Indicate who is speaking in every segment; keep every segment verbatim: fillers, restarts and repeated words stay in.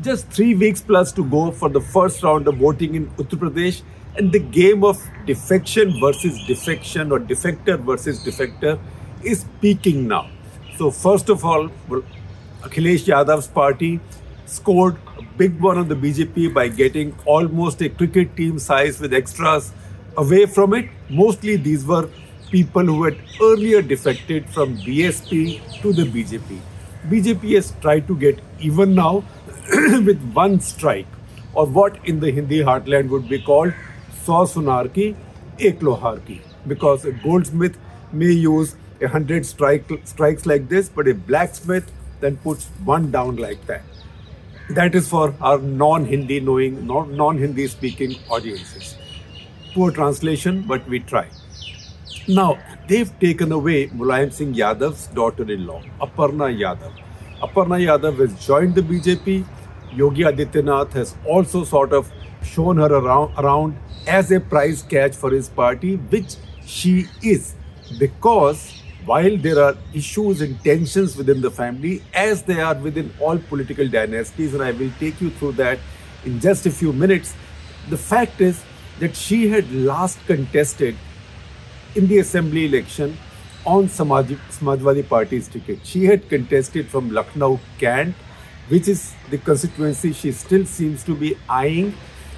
Speaker 1: Just three weeks plus to go for the first round of voting in Uttar Pradesh, and the game of defection versus defection or defector versus defector is peaking now. So first of all, well, Akhilesh Yadav's party scored a big one on the B J P by getting almost a cricket team size with extras away from it. Mostly these were people who had earlier defected from B S P to the B J P. B J P has tried to get even now with one strike, or what in the Hindi heartland would be called Saw Sunar ki, Ek Lohar ki, because a goldsmith may use a hundred strike, strikes like this, but a blacksmith then puts one down like that. That is for our non-Hindi knowing, non-Hindi speaking audiences. Poor translation, but we try. Now, they've taken away Mulayam Singh Yadav's daughter-in-law, Aparna Yadav. Aparna Yadav has joined the B J P. Yogi Adityanath has also sort of shown her around, around as a prize catch for his party, which she is, because while there are issues and tensions within the family, as they are within all political dynasties, and I will take you through that in just a few minutes, the fact is that she had last contested in the assembly election on Samaj, Samajwadi Party's ticket. She had contested from Lucknow, Kant, which is the constituency she still seems to be eyeing.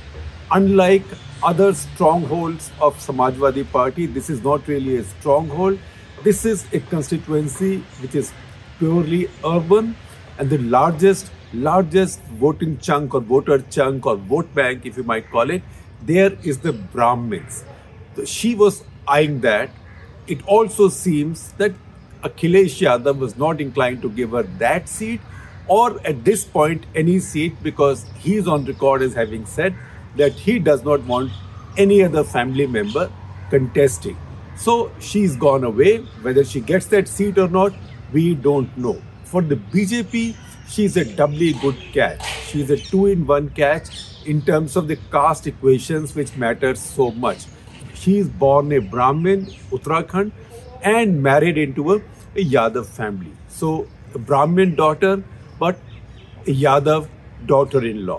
Speaker 1: Unlike other strongholds of Samajwadi Party, this is not really a stronghold. This is a constituency which is purely urban, and the largest, largest voting chunk or voter chunk or vote bank, if you might call it, there is the Brahmins. So she was eyeing that. It also seems that Akhilesh Yadav was not inclined to give her that seat, or at this point any seat, because he is on record as having said that he does not want any other family member contesting. So she's gone away. Whether she gets that seat or not, we don't know. For the B J P, she's a doubly good catch. She's a two-in-one catch in terms of the caste equations, which matters so much. She is born a Brahmin, Uttarakhand, and married into a, a Yadav family. So a Brahmin daughter, but a Yadav daughter-in-law.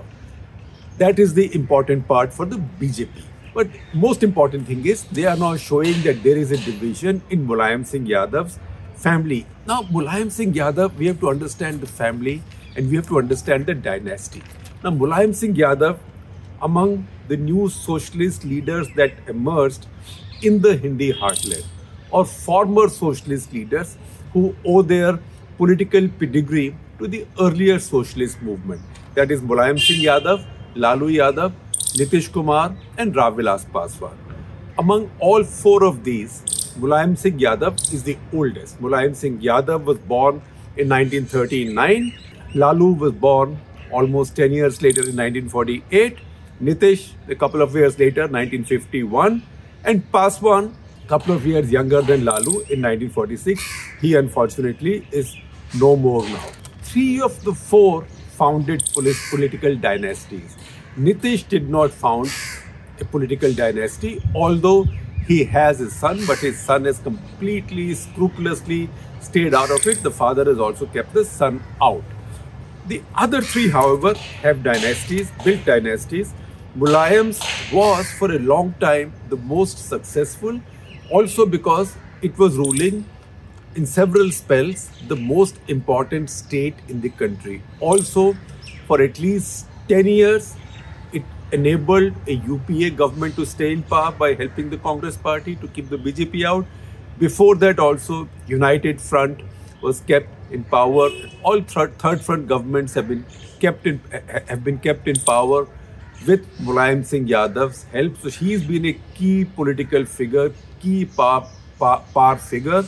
Speaker 1: That is the important part for the B J P. But most important thing is they are now showing that there is a division in Mulayam Singh Yadav's family. Now, Mulayam Singh Yadav, we have to understand the family and we have to understand the dynasty. Now, Mulayam Singh Yadav, among the new socialist leaders that emerged in the Hindi heartland, or former socialist leaders who owe their political pedigree to the earlier socialist movement. That is Mulayam Singh Yadav, Lalu Yadav, Nitish Kumar and Rao Vilas Paswan. Among all four of these, Mulayam Singh Yadav is the oldest. Mulayam Singh Yadav was born in nineteen thirty-nine. Lalu was born almost ten years later in nineteen forty-eight. Nitish, a couple of years later, nineteen fifty-one. And Paswan, a couple of years younger than Lalu in nineteen forty-six. He unfortunately is no more now. Three of the four founded political dynasties. Nitish did not found a political dynasty, although he has a son, but his son has completely, scrupulously stayed out of it. The father has also kept the son out. The other three, however, have dynasties, built dynasties. Mulayam's was for a long time the most successful, also because it was ruling in several spells the most important state in the country. Also, for at least ten years, it enabled a U P A government to stay in power by helping the Congress party to keep the B J P out. Before that also, United Front was kept in power. All third, third front governments have been kept in have been kept in power with Mulayam Singh Yadav's help. So he's been a key political figure, key power, power, power figure,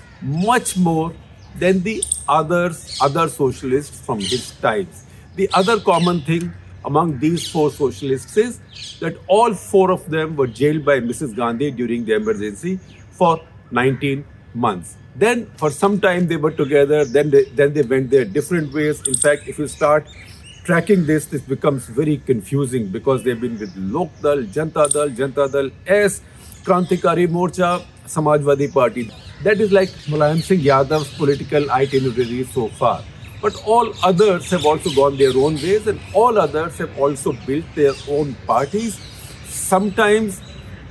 Speaker 1: much more than the others, other socialists from his times. The other common thing among these four socialists is that all four of them were jailed by Missus Gandhi during the emergency for nineteen months. Then for some time they were together, then they, then they went their different ways. In fact, if you start tracking this, this becomes very confusing because they've been with Lok Dal, Janta Dal, Janta Dal, S, Krantikari Morcha, Samajwadi Party. That is like Mulayam Singh Yadav's political itinerary so far. But all others have also gone their own ways, and all others have also built their own parties, sometimes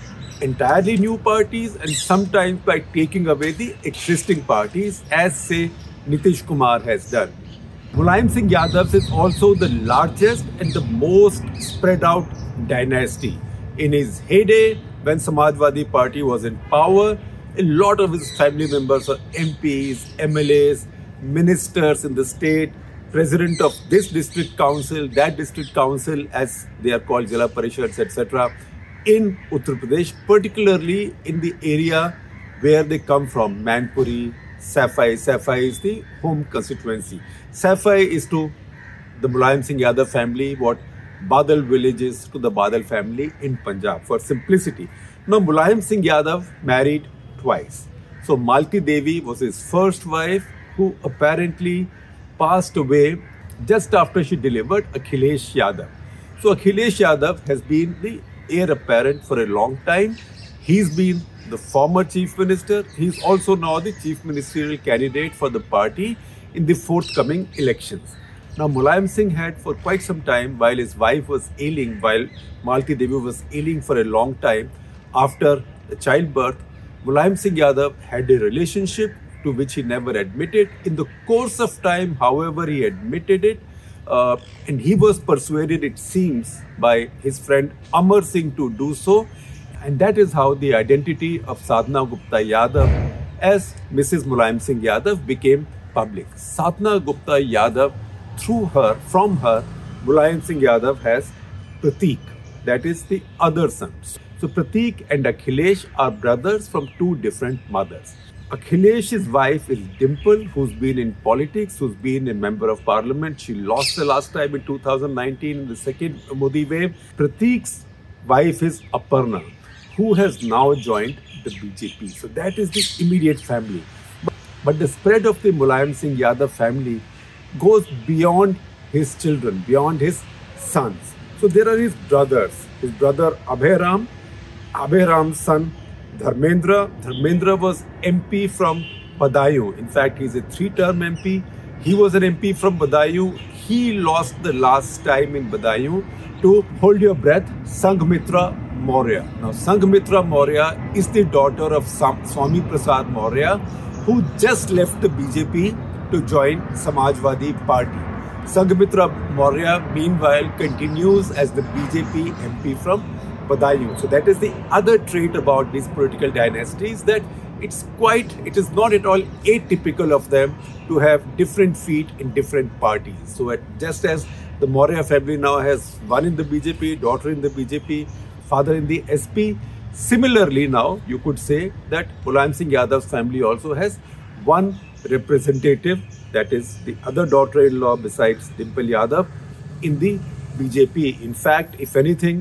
Speaker 1: entirely new parties, and sometimes by taking away the existing parties, as say Nitish Kumar has done. Mulayam Singh Yadav is also the largest and the most spread out dynasty. In his heyday, when Samajwadi Party was in power, a lot of his family members are M Ps, M L As, ministers in the state, president of this district council, that district council, as they are called, Jila Parishads, et cetera, in Uttar Pradesh, particularly in the area where they come from, Manpuri, Safai. Safai is the home constituency. Safai is to the Mulayam Singh Yadav family what Badal village is to the Badal family in Punjab, for simplicity. Now, Mulayam Singh Yadav married twice. So, Malti Devi was his first wife, who apparently passed away just after she delivered Akhilesh Yadav. So, Akhilesh Yadav has been the heir apparent for a long time. He's been the former chief minister. He's also now the chief ministerial candidate for the party in the forthcoming elections. Now, Mulayam Singh had for quite some time, while his wife was ailing, while Malti Devi was ailing for a long time after the childbirth, Mulayam Singh Yadav had a relationship to which he never admitted. In the course of time, however, he admitted it, uh, and he was persuaded, it seems, by his friend Amar Singh to do so. And that is how the identity of Sadhana Gupta Yadav as Missus Mulayam Singh Yadav became public. Sadhana Gupta Yadav, through her, from her, Mulayam Singh Yadav has Prateek, that is the other son. So Prateek and Akhilesh are brothers from two different mothers. Akhilesh's wife is Dimple, who's been in politics, who's been a member of parliament. She lost the last time in two thousand nineteen in the second Modi wave. Prateek's wife is Aparna, who has now joined the B J P. So that is the immediate family. But, but the spread of the Mulayam Singh Yadav family goes beyond his children, beyond his sons. So there are his brothers. His brother Abhay Ram, Abhay Ram's son Dharmendra. Dharmendra was M P from Badaयूं. In fact, he's a three-term M P. He was an M P from Badaयूं. He lost the last time in Badaयूं to, hold your breath, Sanghamitra Maurya. Now, Sanghamitra Maurya is the daughter of Swami Prasad Maurya, who just left the B J P to join Samajwadi Party. Sanghamitra Maurya, meanwhile, continues as the B J P M P from Badaयूं. So that is the other trait about these political dynasties, that it's quite, it is not at all atypical of them to have different feet in different parties. So at, just as the Maurya family now has one in the B J P, daughter in the B J P, father in the S P, similarly now you could say that Mulayam Singh Yadav's family also has one representative, that is the other daughter-in-law besides Dimple Yadav, in the B J P. In fact, if anything,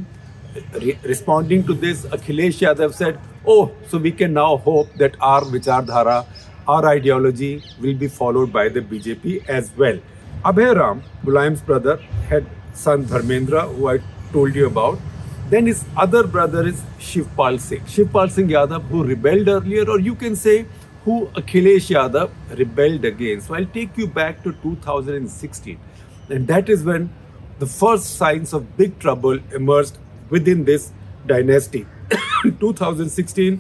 Speaker 1: Re responding to this, Akhilesh Yadav said, oh, so we can now hope that our Vichardhara, our ideology will be followed by the B J P as well. Abhay Ram, Mulayam's brother, had son Dharmendra, who I told you about. Then his other brother is Shivpal Singh. Shivpal Singh Yadav, who rebelled earlier, or you can say who Akhilesh Yadav rebelled against. So I'll take you back to two thousand sixteen. And that is when the first signs of big trouble emerged within this dynasty. In two thousand sixteen,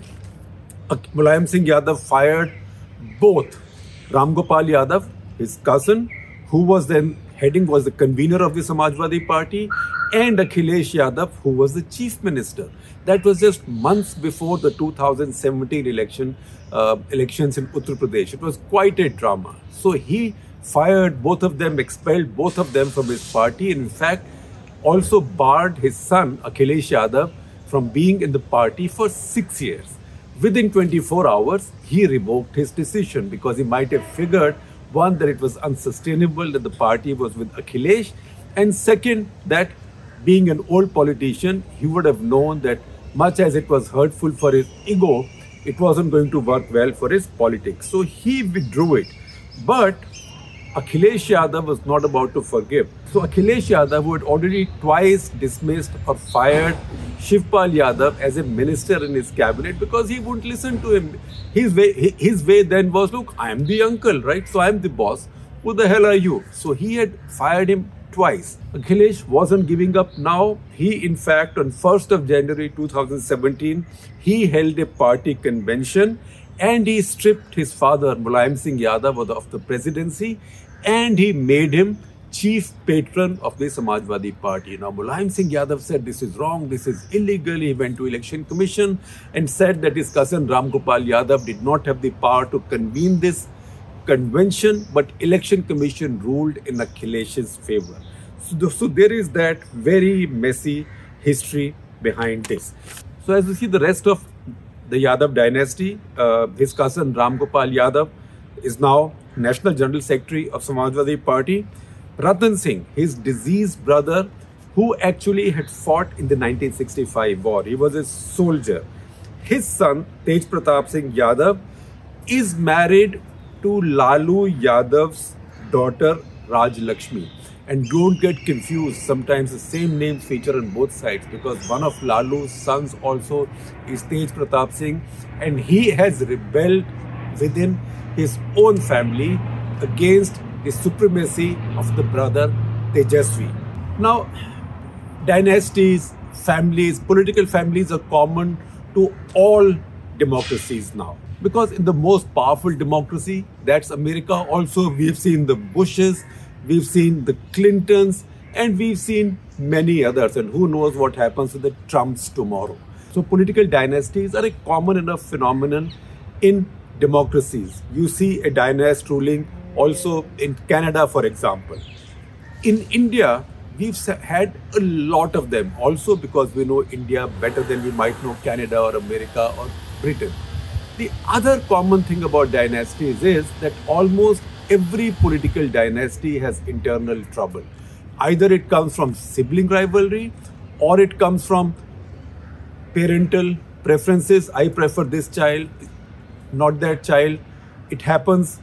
Speaker 1: Mulayam Singh Yadav fired both Ram Gopal Yadav, his cousin, who was then heading, was the convener of the Samajwadi Party, and Akhilesh Yadav, who was the chief minister. That was just months before the two thousand seventeen election, uh, elections in Uttar Pradesh. It was quite a drama. So he fired both of them, expelled both of them from his party, and in fact, also barred his son, Akhilesh Yadav, from being in the party for six years. Within twenty-four hours, he revoked his decision because he might have figured, one, that it was unsustainable that the party was with Akhilesh, and second, that being an old politician, he would have known that much as it was hurtful for his ego, it wasn't going to work well for his politics. So he withdrew it. But Akhilesh Yadav was not about to forgive. So Akhilesh Yadav, who had already twice dismissed or fired Shivpal Yadav as a minister in his cabinet because he wouldn't listen to him. His way, his way then was, look, I am the uncle, right? So I am the boss. Who the hell are you? So he had fired him twice. Akhilesh wasn't giving up now. He, in fact, on first of January two thousand seventeen, he held a party convention and he stripped his father, Mulayam Singh Yadav, of the, of the presidency, and he made him chief patron of the Samajwadi Party. Now, Mulayam Singh Yadav said this is wrong, this is illegal. He went to Election Commission and said that his cousin Ram Gopal Yadav did not have the power to convene this convention, but Election Commission ruled in Akhilesh's favor. So, so there is that very messy history behind this. So as you see, the rest of the Yadav dynasty, uh, his cousin Ram Gopal Yadav is now National General Secretary of Samajwadi Party. Ratan Singh, his deceased brother, who actually had fought in the nineteen sixty-five war. He was a soldier. His son, Tej Pratap Singh Yadav, is married to Lalu Yadav's daughter, Raj Lakshmi. And don't get confused, sometimes the same names feature on both sides, because one of Lalu's sons also is Tej Pratap Singh, and he has rebelled within his own family against the supremacy of the brother Tejasvi. Now, dynasties, families, political families are common to all democracies now. Because in the most powerful democracy, that's America, also we've seen the Bushes, we've seen the Clintons, and we've seen many others. And who knows what happens to the Trumps tomorrow. So political dynasties are a common enough phenomenon in democracies. You see a dynasty ruling also in Canada, for example. In India, we've had a lot of them, also because we know India better than we might know Canada or America or Britain. The other common thing about dynasties is that almost every political dynasty has internal trouble. Either it comes from sibling rivalry or it comes from parental preferences. I prefer this child, not that child. It happens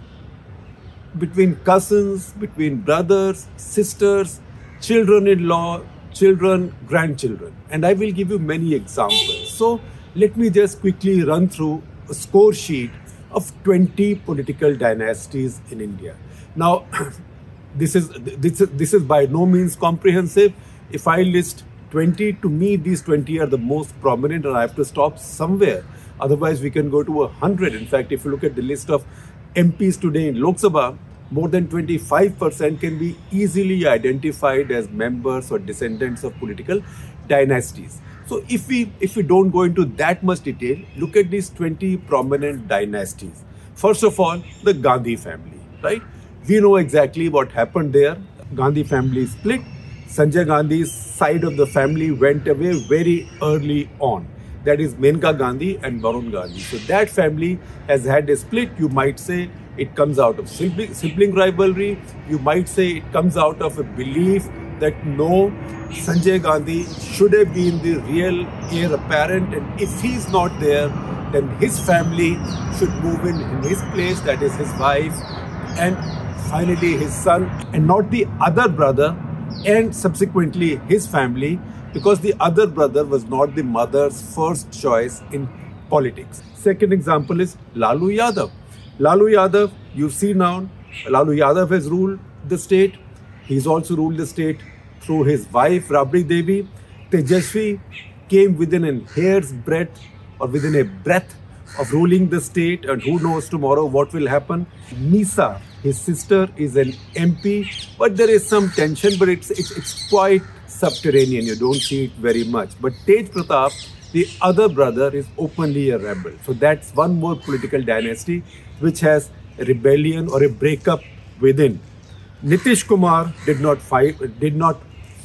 Speaker 1: between cousins, between brothers, sisters, children-in-law, children, grandchildren. And I will give you many examples. So let me just quickly run through a score sheet of twenty political dynasties in India. Now, this is, this is, this is by no means comprehensive. If I list twenty, to me these twenty are the most prominent and I have to stop somewhere. Otherwise, we can go to one hundred. In fact, if you look at the list of M Ps today in Lok Sabha, more than twenty-five percent can be easily identified as members or descendants of political dynasties. So if we if we don't go into that much detail, look at these twenty prominent dynasties. First of all, the Gandhi family, right? We know exactly what happened there. Gandhi family split. Sanjay Gandhi's side of the family went away very early on. That is Menka Gandhi and Varun Gandhi. So that family has had a split. You might say it comes out of sibling, sibling rivalry. You might say it comes out of a belief that no, Sanjay Gandhi should have been the real heir apparent, and if he's not there, then his family should move in in his place, that is his wife, and finally his son, and not the other brother, and subsequently his family, because the other brother was not the mother's first choice in politics. Second example is Lalu Yadav. Lalu Yadav, you see now, Lalu Yadav has ruled the state. He's also ruled the state through his wife, Rabri Devi. Tejasvi came within a hair's breadth or within a breath of ruling the state, and who knows tomorrow what will happen. Nisa, his sister, is an M P, but there is some tension, but it's, it's, it's quite subterranean. You don't see it very much. But Tej Pratap, the other brother, is openly a rebel. So that's one more political dynasty which has a rebellion or a breakup within. Nitish Kumar did not fight, did not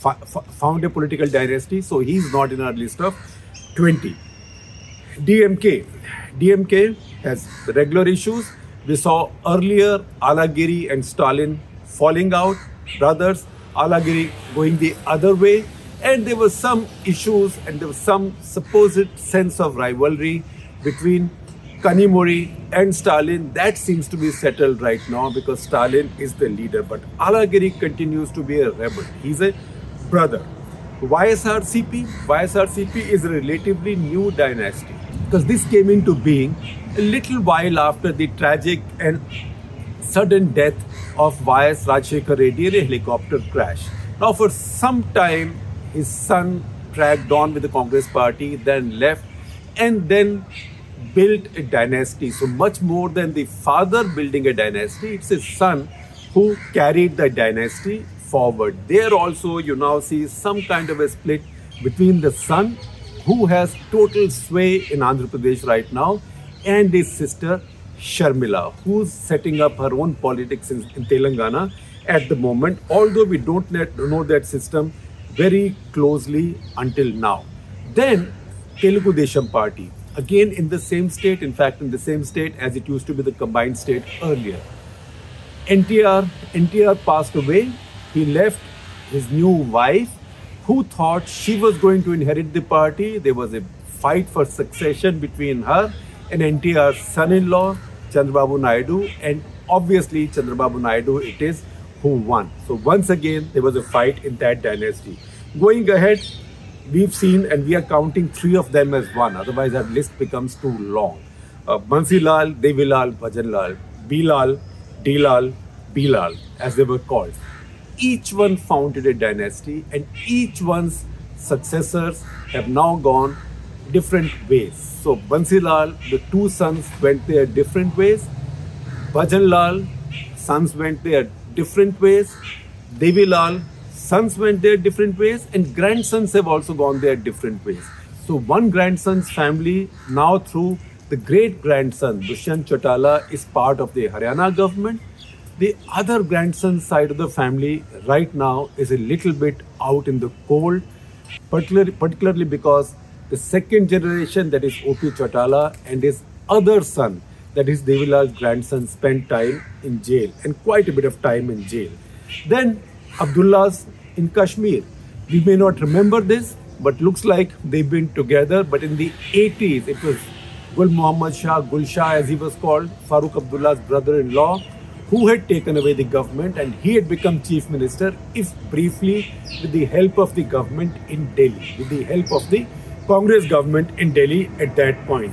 Speaker 1: found a political dynasty, so he's not in our list of twenty. D M K. D M K has regular issues. We saw earlier Alagiri and Stalin falling out, brothers, Alagiri going the other way, and there were some issues and there was some supposed sense of rivalry between Kanimori and Stalin. That seems to be settled right now because Stalin is the leader, but Alagiri continues to be a rebel. He's a brother. Y S R C P. Y S R C P is a relatively new dynasty because this came into being a little while after the tragic and sudden death of Y S Rajshekhar Reddy in a helicopter crash. Now, for some time, his son dragged on with the Congress party, then left, and then built a dynasty. So much more than the father building a dynasty, it's his son who carried the dynasty forward. There also, you now see some kind of a split between the son, who has total sway in Andhra Pradesh right now, and his sister Sharmila, who's setting up her own politics in, in Telangana at the moment, although we don't net, know that system very closely until now. Then Telugu Desam Party, again in the same state, in fact in the same state as it used to be the combined state earlier. N T R, N T R passed away. He left his new wife, who thought she was going to inherit the party. There was a fight for succession between her and N T R's son-in-law, Chandrababu Naidu, and obviously Chandrababu Naidu it is who won. So once again, there was a fight in that dynasty. Going ahead, we've seen, and we are counting three of them as one, otherwise our list becomes too long. Uh, Bansilal, Devilal, Bhajanlal, Bilal, Dilal, Bilal, as they were called. Each one founded a dynasty, and each one's successors have now gone different ways. So Bansilal, the two sons went their different ways. Bhajanlal, sons went their different ways. Devilal, sons went their different ways, and grandsons have also gone their different ways. So one grandson's family now through the great grandson, Dushyant Chautala, is part of the Haryana government. The other grandson side of the family right now is a little bit out in the cold, particularly, particularly because the second generation, that is O P Chautala, and his other son, that is Devilal's grandson, spent time in jail, and quite a bit of time in jail. Then Abdullahs in Kashmir. We may not remember this, but looks like they've been together. But in the eighties, it was Gul Muhammad Shah, Gul Shah as he was called, Farooq Abdullah's brother-in-law, who had taken away the government, and he had become chief minister, if briefly with the help of the government in Delhi, with the help of the Congress government in Delhi at that point.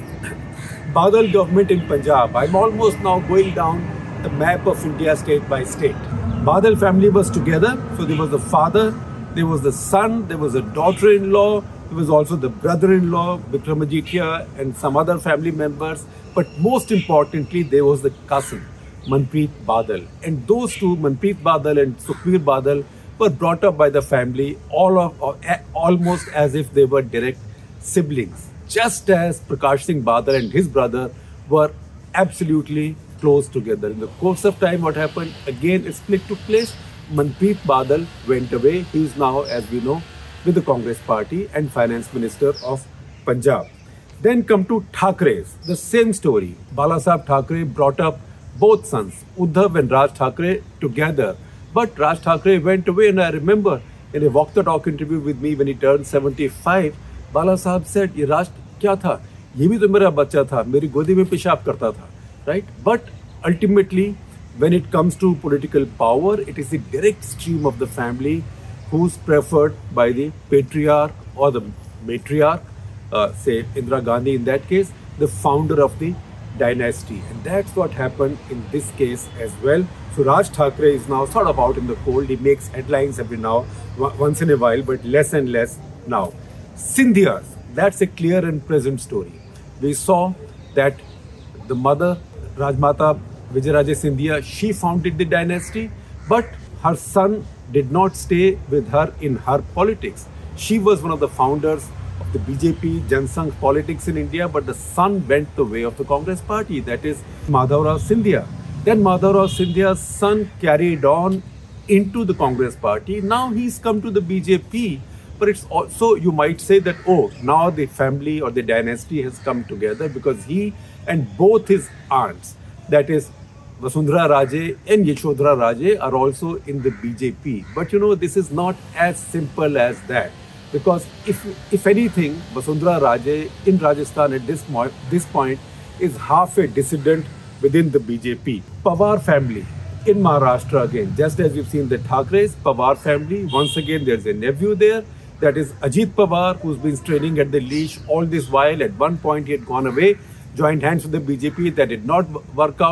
Speaker 1: Badal government in Punjab. I'm almost now going down the map of India state by state. Badal family was together, so there was the father, there was the son, there was a daughter-in-law, there was also the brother-in-law, Vikramaditya, and some other family members, but most importantly, there was the cousin, Manpreet Badal. And those two, Manpreet Badal and Sukhbir Badal, were brought up by the family all of, or, almost as if they were direct siblings. Just as Prakash Singh Badal and his brother were absolutely close together. In the course of time, what happened? Again, a split took place. Manpreet Badal went away. He is now, as we know, with the Congress party and finance minister of Punjab. Then come to Thackeray's. The same story. Balasaheb Thackeray brought up both sons, Uddhav and Raj Thackeray, together. But Raj Thackeray went away, and I remember in a Walk the Talk interview with me when he turned seventy-five, Bala Sahab said, "ये राज क्या था? ये भी तो मेरा बच्चा था, मेरी गोदी में पेशाब करता था." Right? But ultimately, when it comes to political power, it is the direct stream of the family who's preferred by the patriarch or the matriarch, uh, say Indira Gandhi in that case, the founder of the dynasty. And that's what happened in this case as well. So Raj Thackeray is now sort of out in the cold. He makes headlines every now, once in a while, but less and less now. Scindias, that's a clear and present story. We saw that the mother, Rajmata Vijayaraje Scindia, she founded the dynasty, but her son did not stay with her in her politics. She was one of the founders of the B J P, Jansangh politics in India, but the son went the way of the Congress party, that is Madhavrao Scindia. Then Madhavrao Scindia's son carried on into the Congress party. Now he's come to the B J P, but it's also, you might say that, oh, now the family or the dynasty has come together because he and both his aunts, that is Vasundhara Raje and Yashodhara Raje, are also in the B J P. But you know, this is not as simple as that. Because if if anything, Vasundhara Raje in Rajasthan at this, mo- this point is half a dissident within the B J P. Pawar family in Maharashtra again, just as you've seen the Thackeray's, Pawar family, once again there's a nephew there, that is Ajit Pawar, who's been straining at the leash all this while. At one point he had gone away, joined hands with the B J P, that did not work out.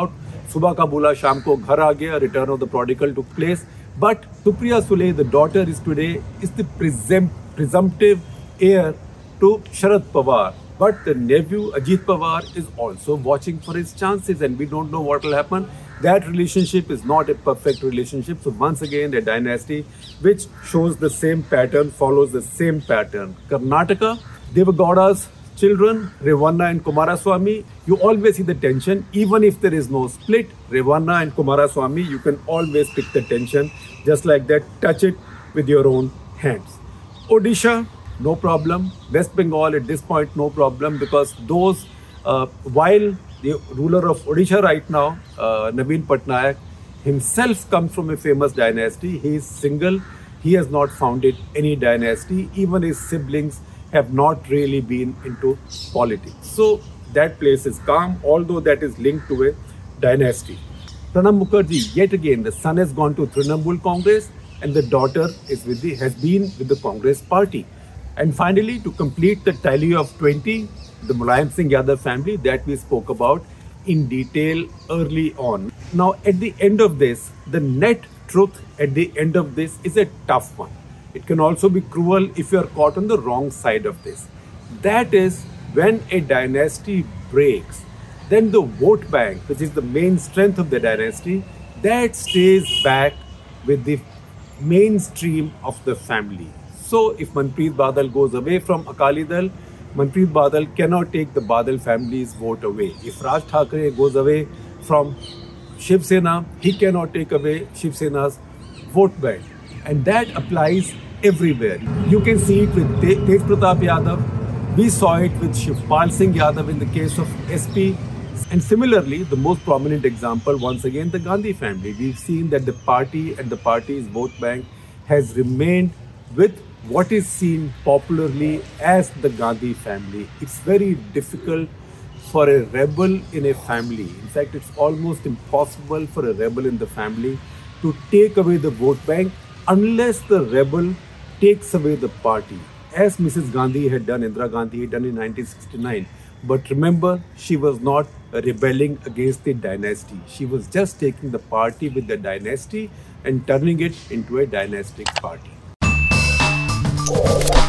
Speaker 1: सुबह का बोला शाम को घर आ गया, return of the prodigal took place. But Supriya Sule, the daughter, is today is the presum- presumptive heir to Sharad Pawar. But the nephew Ajit Pawar is also watching for his chances, and we don't know what will happen. That relationship is not a perfect relationship. So once again, a dynasty which shows the same pattern, follows the same pattern. Karnataka, Devagowda's children, Revanna and Kumaraswamy, you always see the tension. Even if there is no split, Revanna and Kumaraswamy, you can always pick the tension. Just like that, touch it with your own hands. Odisha, no problem. West Bengal at this point, no problem, because those, uh, while the ruler of Odisha right now, uh, Naveen Patnaik, himself comes from a famous dynasty. He is single. He has not founded any dynasty. Even his siblings have not really been into politics. So that place is calm, although that is linked to a dynasty. Pranab Mukherjee, yet again, the son has gone to Trinamool Congress and the daughter is with the, has been with the Congress party. And finally, to complete the tally of twenty, the Mulayam Singh Yadav family that we spoke about in detail early on. Now, at the end of this, the net truth at the end of this is a tough one. It can also be cruel if you are caught on the wrong side of this. That is, when a dynasty breaks, then the vote bank, which is the main strength of the dynasty, that stays back with the mainstream of the family. So if Manpreet Badal goes away from Akali Dal, Manpreet Badal cannot take the Badal family's vote away. If Raj Thackeray goes away from Shiv Sena, he cannot take away Shiv Sena's vote bank. And that applies everywhere. You can see it with Te- Tej Pratap Yadav. We saw it with Shivpal Singh Yadav in the case of S P. And similarly, the most prominent example, once again, the Gandhi family. We've seen that the party and the party's vote bank has remained with what is seen popularly as the Gandhi family. It's very difficult for a rebel in a family. In fact, it's almost impossible for a rebel in the family to take away the vote bank unless the rebel takes away the party, as Missus Gandhi had done, Indira Gandhi had done in nineteen sixty-nine. But remember, she was not rebelling against the dynasty. She was just taking the party with the dynasty and turning it into a dynastic party.